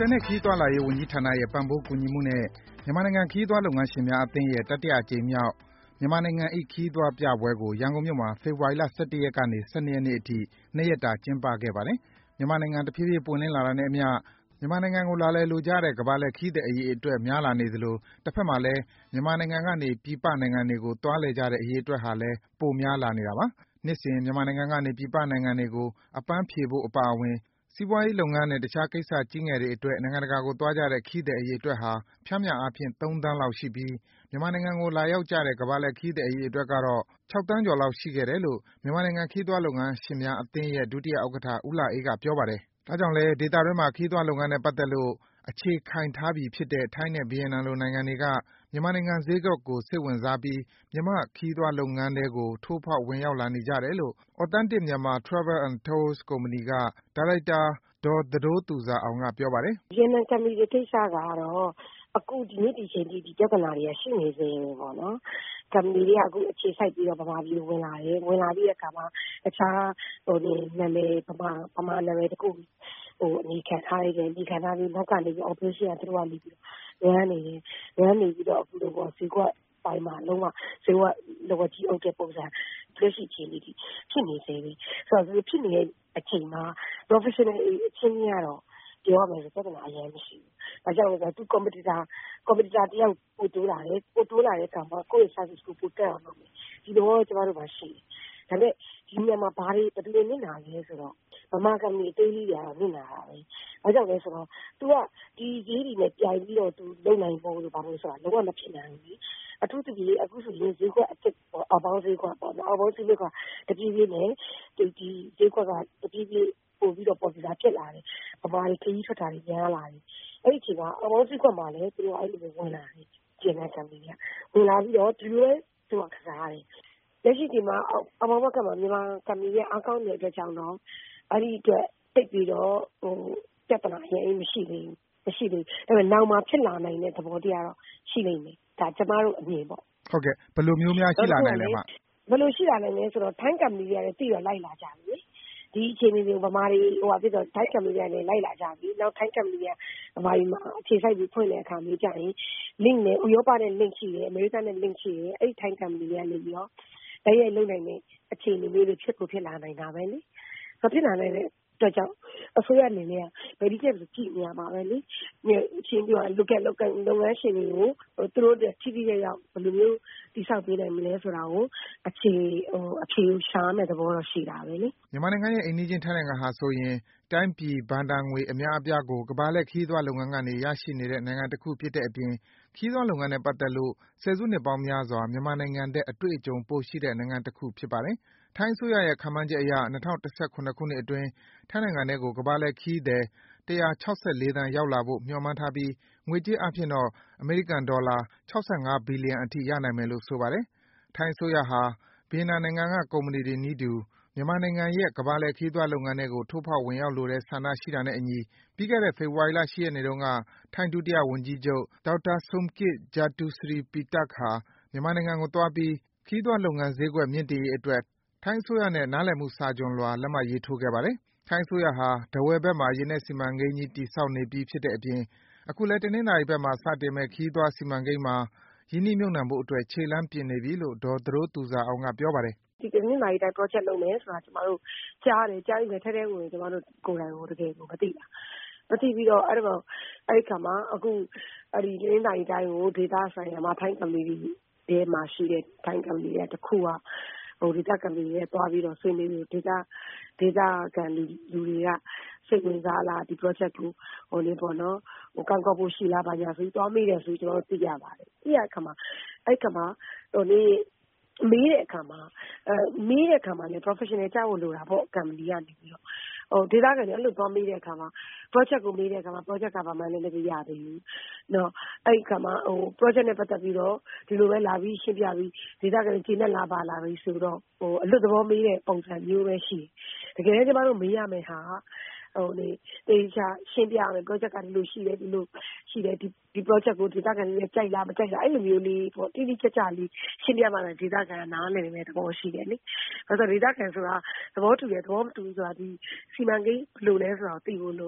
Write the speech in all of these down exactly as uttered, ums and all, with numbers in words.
ယ်နဲ့ခရီးသွားလာရေးဝန်ကြီးဌာနရဲ့ပံ့ပိုးကူညီမှုနဲ့မြန်မာနိုင်ငံခရီးသွားလုပ်ငန်းရှင်များအသင်းရဲ့တတိယအကြိမ်မြောက်မြန်မာနိုင်ငံ၏ခရီးသွားပြပွဲကိုရန်ကုန်မြို့မှာဖေဖော်ဝါရီလ ၁၁ ရက်ကနေ ၁၂ ရက်နေ့အထိနှစ်ရက်တာကျင်းပခဲ့ပါတယ်။မြန်မာနိုင်ငံတဖြည်းဖြည်းပွင့်လင်းလာတာနဲ့အမျှမြန်မာနိုင်ငံကိုလာလည်လိုကြတဲ့ကမ္ဘာလှည့်ခရီးသည်အရေအတွက်များလာနေသလိုတစ်ဖက်မှာလည်းမြန်မာနိုင်ငံကနေပြည်ပနိုင်ငံတွေကိုသွားလည်ကြတဲ့အရေအတွက်ဟာလည်းပိုများလာနေတာပါ။နှစ်စဉ်မြန်မာနိုင်ငံကနေပြည်ပနိုင်ငံတွေကိုအပန်းဖြေဖို့အပါအဝင်စီးပွားရေးလုပ်ငန်းနဲ့တခြားကိစ္စကြီးငယ်တွေအတွက်နိုင်ငံတကာကိုသွားကြတဲ့ခရီးသည်အရေအတွက်ဟာပျမ်းမျှအားဖြင့်သုံးသန်းလောက်ရှိပြီးမြန်မာနိုင်ငံကိုလာရောက်ကြတဲ့ကမ္ဘာလှည့်ခရီးသည်အရေအတွက်ကတော့၆သန်းကျော်လောက်ရှိခဲ့တယ်လို့မြန်မာနိုင်ငံခရီးသွားလုပ်ငန်းရှင်များအသင်းရဲ့ဒုတိယဥက္ကဋ္ဌဦးလှအေးကပြောပါတယ်။ဒါကြောင့်လည်းဒေသတွင်းမှာခရီးသွားလုပ်ငန်းနဲ့ပတ်သက်လို့အခြေခိုင်ထားပြီဖြစ်တဲ့ထိုင်းနဲ့ဗီယက်နမ်လိုနိုင်ငံတွေကမြန်မာနိုင်ငံဈေးကွက်ကိုစိတ်ဝင်စားပြီးမြန်မာ့ခရီးသွားလုပ်ငန်းထဲကိုထိုးဖောက်ဝင်ရောက်လာနေကြတယ်လို့ Authentic Myanmar Travel and Tours ကုမ္ပဏီကဒါရိုက်တာဒေါ်သဒိုးသူဇာအောင်ကပြောပါတယ်။ဗီယက်နမ်ကုမ္ပဏီတွေကိစ္စကတော့အခုဒီနေ့ဒီချိန်ဒီဒီပြဿနာတွေကရှိနေသေးတယ်ပေါ့နော်။ကုမ္ပဏီတွေကအခုအခြေစိုက်ပြီးတော့ဗမာပြည်ဝင်လာတယ်ဝင်လာပြီးတဲ့အခါမှာတခြားဟိုဒီနာမည်ဗမာဗမာနာမည်တခုဟိုအမိခံထားလိုက်တယ်အမိခံထားပြီးနောက်ကနေပြီး operation ကသူတို့ကနေပြီးတော့ရမ်းနေတယ်ရမ်းနေပြီးတော့အခုတော့ဈေးကွက်ပိုင်းမှာလုံးဝဈေးကွက်လောကကြီးအုပ်တဲ့ပုံစံလက်ရှိချိန်လေးဖြစ်နေသေးတယ်ဆိုတော့ဖြစ်နေတဲ့အချိန်မှာ professional အချင်းကြီးကတော့ပြောရမယ်ဆိုပြဿနာအရင်မရှိဘူး။ဒါကြောင့်လည်းသူ competitor competitor တယောက်ပို့တိုးလာတယ်ပို့တိုးလာတဲ့အခါမှာကိုယ့်ရဲ့ service ကိုပို့တက်အောင်လုပ်မယ်။ဒီတော့ကျမတို့မှာရှိတယ်။ဒါပေမဲ့ဒီနေရာမှာဘာတွေဘယ်လိုနစ်နာလဲဆိုတော့ဗမာကမ္ဘာအသေးလေးတွေကနစ်နာတာပဲ။ဘာကြောင့်လဲဆိုတော့ तू ကဒီဈေးတွေနဲ့ပြိုင်ပြီးတော့ तू လုံနိုင်ဖို့လို့ဘာလို့ဆိုတာလုံးဝမဖြစ်နိုင်ဘူး။အထူးသဖြင့်အခုဆိုရင်ဈေးကွက်အစ်ပေါ့အပေါင်းဈေးကွက်ပေါ့နော်အပေါင်းဈေးကွက်ကတပြေးပြေးနဲ့ဒီဒီဈေးကွက်ကတပြေးပြေးပို့ပြီးတော့ပေါ်ပြတာဖြစ်လာတယ်။ဗမာတွေခရီးထွက်တာတွေများလာတယ်။အဲ့ဒီအချိန်မှာအပေါင်းဈေးကွက်မှာလည်းသူတို့အဲ့လိုမျိုးဝင်လာတယ်။ကျင်းတဲ့ကံကြီးကဝင်လာပြီးတော့ဒီလိုလဲသူကကစားတယ်။လက်ရှိဒီမှာအပေါင်းဘက်ကမှာမြန်မာကံကြီးရဲ့အကောင့်တွေအတွက်ကြောင့်တော့အဲ့ဒီအတွက်တိတ်ပြီးတော့ဟိုပြဿနာရင်မရှိသေးဘူးမရှိသေးဘူးဒါပေမဲ့နောက်မှာဖြစ်လာနိုင်တဲ့သဘောတရားတော့ရှိနေတယ်ဒါကျမတို့အမြင်ပေါ့ဟုတ်ကဲ့ဘယ်လိုမျိုးများရှိလာနိုင်လဲမဘယ်လိုရှိလာနိုင်လဲဆိုတော့ထိုင်းကံကြီးတွေကလည်းတည်တော့လိုက်လာကြပြီဒီအချိန်မျိုးဗမာတွေဟိုဟာဖြစ်တော့ထိုင်းကံကြီးတွေကလည်းလိုက်လာကြပြီနောက်ထိုင်းကံကြီးကဗမာတွေမှာအခြေစိုက်ပြီးဖွင့်တဲ့အခါမျိုးကြရင် link နဲ့ဥရောပနဲ့ link ရှိတယ်အမေရိကန်နဲ့ link ရှိတယ်အဲ့ဒီထိုင်းကံကြီးကနေပြီးတော့တိုက်ရိုက်လုံနိုင်တဲ့အခြေအနေမျိုးတွေဖြစ်ကိုဖြစ်လာနိုင်တာပဲလေမဖြစ်လာနိုင်တဲ့အတွက်ကြောင့်အစိုးရအနေနဲ့ဗေဒီကျက်ကြည့်နေရမှာပဲလေအချင်းပြောလုကက်လုကက်လုပ်ငန်းရှင်တွေကိုသူတို့တဲ့ထိထိရောက်ဘယ်လိုမျိုးတိဆောက်ပေးနိုင်မလဲဆိုတာကိုအခြေဟိုအခြေရှားမဲ့သဘောတော့ရှိတာပဲလေမြန်မာနိုင်ငံရဲ့အိမ်နီးချင်းထိုင်းနိုင်ငံဟာဆိုရင်တိုင်းပြည်ဘဏ္ဍာငွေအများအပြားကိုကမ္ဘာလှည့်ခရီးသွားလုပ်ငန်းကနေရရှိနေတဲ့နိုင်ငံတစ်ခုဖြစ်တဲ့အပြင်ခရီးသွားလုပ်ငန်းနဲ့ပတ်သက်လို့ဆယ်စုနှစ်ပေါင်းများစွာမြန်မာနိုင်ငံတဲ့အတွေ့အကြုံပိုရှိတဲ့နိုင်ငံတစ်ခုဖြစ်ပါတယ်။ထိုင်းအစိုးရရဲ့ခန့်မှန်းချက်အရ၂၀၁၇ခုနှစ်အတွင်းထိုင်းနိုင်ငံထဲကိုကမ္ဘာလှည့်ခရီးသည်၁၆၄သန်းရောက်လာဖို့မျှော်မှန်းထားပြီးငွေကြေးအားဖြင့်တော့အမေရိကန်ဒေါ်လာ၆၅ဘီလီယံအထိရနိုင်မယ်လို့ဆိုပါတယ်။ထိုင်းအစိုးရဟာဗီယက်နမ်နိုင်ငံကကုမ္ပဏီတွေနည်းတူမြန်မာနိုင်ငံရဲ့ကမ္ဘာလှည့်ခရီးသွားလုပ်ငန်းထဲကိုထိုးဖောက်ဝင်ရောက်လိုတဲ့ဆန္ဒရှိတာနဲ့အညီပြီးခဲ့တဲ့ဖေဖော်ဝါရီလ၈ရက်နေ့တုန်းကထိုင်းဒုတိယဝန်ကြီးချုပ်ဒေါက်တာ Somkit Jatushripitak ဟာမြန်မာနိုင်ငံကိုသွားပြီးခရီးသွားလုပ်ငန်းဈေးကွက်မြင့်တင်ရေးအတွက်ထိုင်းအစိုးရနဲ့နားလည်မှုစာချွန်လွှာလက်မှတ်ရေးထိုးခဲ့ပါတယ်။ထိုင်းအစိုးရဟာထားဝယ်ဘက်မှာရေနက်စီမံကိန်းကြီးတည်ဆောက်နေပြီးဖြစ်တဲ့အပြင်အခုလည်းတနင်္သာရီဘက်မှာစတင်မယ့်ခရီးသွားစီမံကိန်းမှာရင်းနှီးမြှုပ်နှံဖို့အတွက်ခြေလှမ်းပြင်နေပြီလို့ဒေါ်သဒိုးသူဇာအောင်ကပြောပါတယ်ဒီကနေ့နိုင်တိုင်း project လုပ်မယ်ဆိုတာကျမတို့ကြားတယ်ကြားပြီးထဲထဲဝင်ကျမတို့ကိုယ်တိုင်ကိုတကယ်ကိုမသိတာမသိပြီးတော့အဲ့တော့အဲ့ဒီခါမှာအခုအဲ့ဒီရင်းနိုင်တိုင်းကိုဒေတာဆိုင်ရာမှာထိုင်းကမ္ဘာတွေမှာရှိတဲ့ထိုင်းကမ္ဘာတွေတခုကဟိုဒေတာကမ္ဘာတွေတွားပြီးတော့ဆွေးနွေးပြီးဒေတာဒေတာကလူလူတွေကစိတ်ဝင်စားလားဒီ project ကိုဟိုလေးပေါ့နော်ဟိုကောက်ကောက်ဖို့ရှိလားဘာညာဆိုပြီးတွားမိတယ်ဆိုကျွန်တော်သိရပါတယ်သိရခါမှာအဲ့ခါမှာဟိုနေ့မေးတဲ့အခါမှာအဲမေးတဲ့အခါမှာလည်း professional ကြောက်လို့လိုတာပေါ့ကံမီကနေပြီးတော့ဟိုဒေတာကနေအဲ့လိုသွားမေးတဲ့အခါမှာ project ကိုမေးတဲ့အခါမှာ project ကဘာမှလည်းမရသေးဘူးเนาะအဲ့ဒီအခါမှာဟို project နဲ့ပတ်သက်ပြီးတော့ဒီလိုပဲလာပြီးရှင်းပြပြီးဒေတာကနေကျင်းနဲ့လာပါလာပြီးဆိုတော့ဟိုအလွတ်သဘောမေးတဲ့ပုံစံမျိုးပဲရှိတယ်တကယ်လည်းကျမတို့မေးရမယ်ဟာဟိုလေတေချာရှင်းပြရမယ် project ကဒီလိုရှိတယ်ဒီလိုရှိတယ်ဒီဒီ project ကိုဒေတာကနေကြိုက်လားမကြိုက်လားအဲ့လိုမျိုးလေးပေါ့တိတိကျကျလေးရှင်းပြမှလည်းဒေတာကနားလည်နေတယ်သဘောရှိတယ်လေအဲ့တော့ဒေတာကန်ဆိုတာသဘောတူတယ်သဘောမတူဆိုတာဒီစီမံကိန်းဘယ်လိုလဲဆိုတာသိဖို့လို့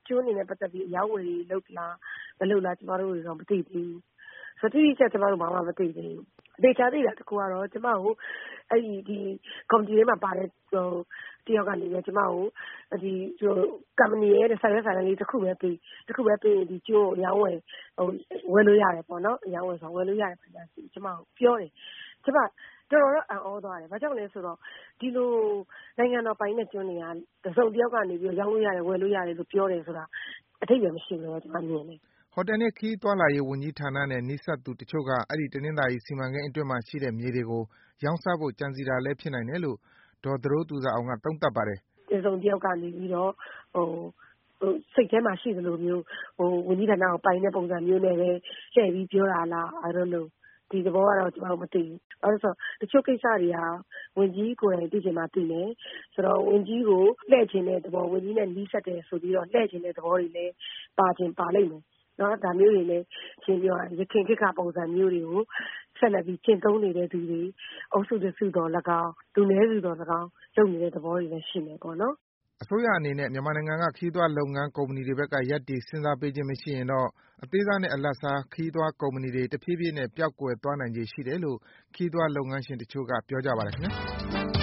ကျွန်းတွေနဲ့ပတ်သက်ပြီးအရောင်းအဝယ်တွေလုပ်လားမလုပ်လားကျမတို့တော့မသိသေးဘူးဆိုတော့တိတိကျကျမတို့ဘာမှမသိသေးဘူးအသေးချာသေးတာတကူကတော့ကျမကိုအဲ့ဒီဒီကွန်ပျူတာမှာပါတဲ့ဟိုတယောက်ကနေပြီးကျမကိုဒီဟိုကမ္ပဏီရဲ့ဆိုင်ရွက်ဆိုင်လေးတစ်ခုပဲပေးတစ်ခုပဲပေးဒီကျွန်းကိုအရောင်းဝယ်ဟိုဝယ်လို့ရတယ်ပေါ့နော်အရောင်းဝယ်ဆိုဝယ်လို့ရတယ်ပြန်စီကျမကိုပြောတယ်ကျမတော်တော်တော့အံ့ဩသွားတယ်။ဘာကြောင့်လဲဆိုတော့ဒီလိုနိုင်ငံတော်ပိုင်တဲ့ကျွန်းတွေကတစုံတယောက်ကနေပြီးရောင်းလို့ရတယ်ဝယ်လို့ရတယ်လို့ပြောတယ်ဆိုတာအထိပ္ပယ်မရှိဘူးလို့ကျွန်မမြင်တယ်ဟိုတယ်နဲ့ခရီးသွားလာရေးဝန်ကြီးဌာနနဲ့နှိစပ်သူတချို့ကအဲ့ဒီတနင်္သာရီစီမံကိန်းအတွင်းမှာရှိတဲ့မြေတွေကိုရောင်းစားဖို့ကြံစီတာလည်းဖြစ်နိုင်တယ်လို့ဒေါ်သရိုးသူဇာအောင်ကသုံးသပ်ပါတယ်။တစုံတယောက်ကနေပြီးတော့ဟိုဟိုစိတ်ထဲမှာရှိသလိုမျိုးဟိုဝန်ကြီးဌာနကိုပိုင်တဲ့ပုံစံမျိုးနဲ့ပဲလှည့်ပြီးပြောတာလား I don't know ဒီသဘောကတော့ကျွန်တော်မသိဘူး။အဲဆိုတချို့ကိစ္စတွေဟာဝင်ကြီးကိုယ်တိုင်သိချင်မှသိမယ်။ဆိုတော့ဝင်ကြီးကိုလှည့်ချင်တဲ့သဘောဝင်ကြီးနဲ့နီးစပ်တယ်ဆိုပြီးတော့လှည့်ချင်တဲ့သဘောတွေလည်းပါချင်ပါလိမ့်မယ်။နော်ဒါမျိုးတွေလည်းရှင်းပြောရခင်ခေတ်ကပုံစံမျိုးတွေကိုဆက်လက်ပြီးကျင့်သုံးနေတဲ့သူတွေအုပ်စုတစုတော်၎င်းလူနည်းစုတော်၎င်းလုပ်နေတဲ့သဘောတွေလည်းရှိနေပေါ့နော်။အစိုးရအနေနဲ့မြန်မာနိုင်ငံကခရီးသွားလုပ်ငန်းကုမ္ပဏီတွေဘက်ကရပ်တည်စဉ်းစားပေးခြင်းမရှိရင်တော့အသေးစားနဲ့အလတ်စားခရီးသွားကုမ္ပဏီတွေတဖြည်းဖြည်းနဲ့ပျောက်ကွယ်သွားနိုင်ခြေရှိတယ်လို့ခရီးသွားလုပ်ငန်းရှင်တချို့ကပြောကြပါတယ်ခင်ဗျာ